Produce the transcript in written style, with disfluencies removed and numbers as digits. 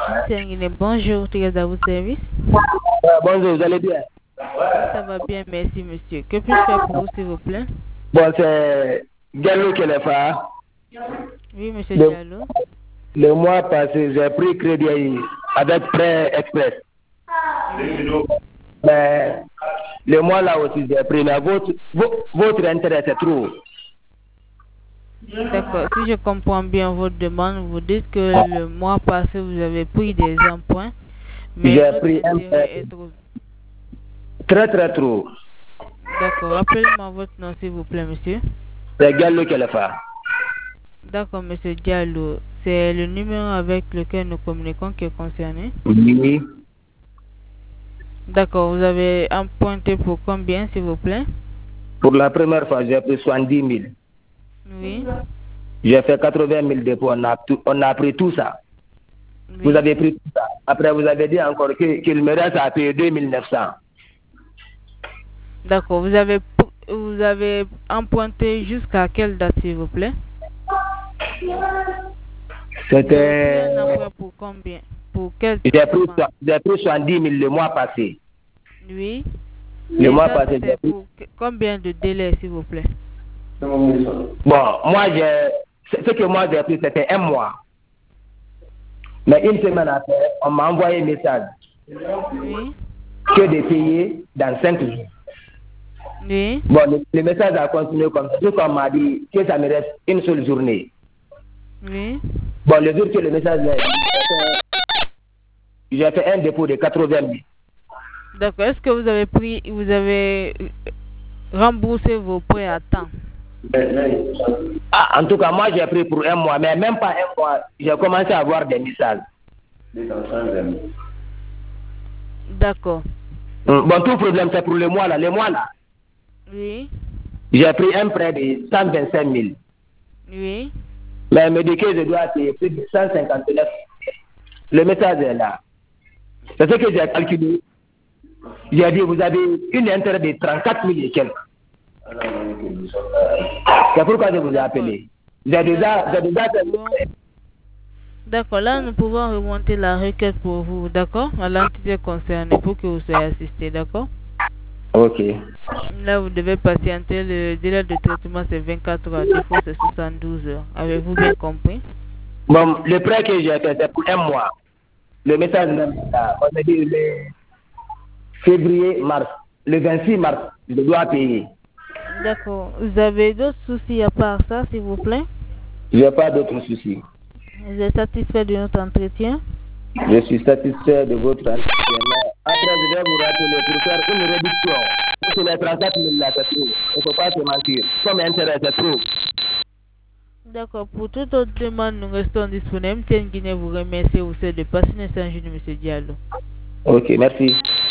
Bonjour, tu es à votre service? Bonjour, vous allez bien? Ça va bien, merci monsieur. Que puis-je faire pour vous, s'il vous plaît? Bon, c'est Gallo qui est le phare. Oui, monsieur Diallo. Le mois passé, j'ai pris crédit avec prêt express. Mais le mois là aussi, j'ai pris. Mais votre intérêt, c'est trop. D'accord. Si je comprends bien votre demande, vous dites que le mois passé, vous avez pris des emprunts, mais J'ai votre pris un intérêt prêt est trop. très trop. D'accord. Rappelez-moi votre nom, s'il vous plaît, monsieur. C'est Gallo qui est le phare. D'accord, monsieur Diallo. C'est le numéro avec lequel nous communiquons qui est concerné. Oui. D'accord. Vous avez emprunté pour combien, s'il vous plaît? Pour la première fois, j'ai pris 70 000. Oui. J'ai fait 80 000 dépôts. On a pris tout ça. Oui. Vous avez pris tout ça. Après, vous avez dit encore qu'il me reste à payer 2 900. D'accord. Vous avez emprunté jusqu'à quelle date, s'il vous plaît? C'était. Un emprunt pour combien? Pour quel J'ai pris 70 000 le mois passé. Oui. Le mois passé, c'est pour combien de délai, s'il vous plaît? Bon, moi, ce que moi j'ai pris, c'était un mois. Mais une semaine après, on m'a envoyé un message Oui. que de payer dans 5 jours. Oui. Bon, le message a continué comme ça. Donc, on m'a dit que ça me reste une seule journée. Oui. Bon, le jour que le message est, j'ai fait un dépôt de 80 000. D'accord. Est-ce que vous avez remboursé vos prêts à temps? Ah, en tout cas, moi, j'ai pris pour un mois, mais même pas un mois, j'ai commencé à avoir des messages. D'accord. Bon, tout problème, c'est pour le mois là. Le mois là, Oui. j'ai pris un prêt de 125 000. Oui. Mais elle me dit que je dois payer plus de 159. Le message est là. C'est ce que j'ai calculé. J'ai dit, vous avez une intérêt de 34 000 et quelques. C'est pourquoi je vous ai appelé. J'ai déjà D'accord, là nous pouvons remonter la requête pour vous, d'accord, à l'entité concernée pour que vous soyez assisté, d'accord? Ok. Là vous devez patienter, le délai de traitement c'est 24 heures, à défaut c'est 72 heures. Avez-vous bien compris? Bon, le prêt que j'ai fait, c'est pour un mois. Le message même là, on me dit le février, mars. Le 26 mars, je dois payer. D'accord. Vous avez d'autres soucis à part ça, s'il vous plaît? Je n'ai pas d'autres soucis. Vous êtes satisfait de notre entretien? Je suis satisfait de votre entretien. Après, je vais vous rappeler pour faire une réduction. Parce que les 34 000 là, c'est trop. Il ne faut pas se mentir. Comme intérêt, c'est trop. D'accord. Pour toute autre demande, nous restons disponibles. Tiens Guinée vous remercie. Vous souhaite de passer une excellente journée, M. Diallo. Ok, merci.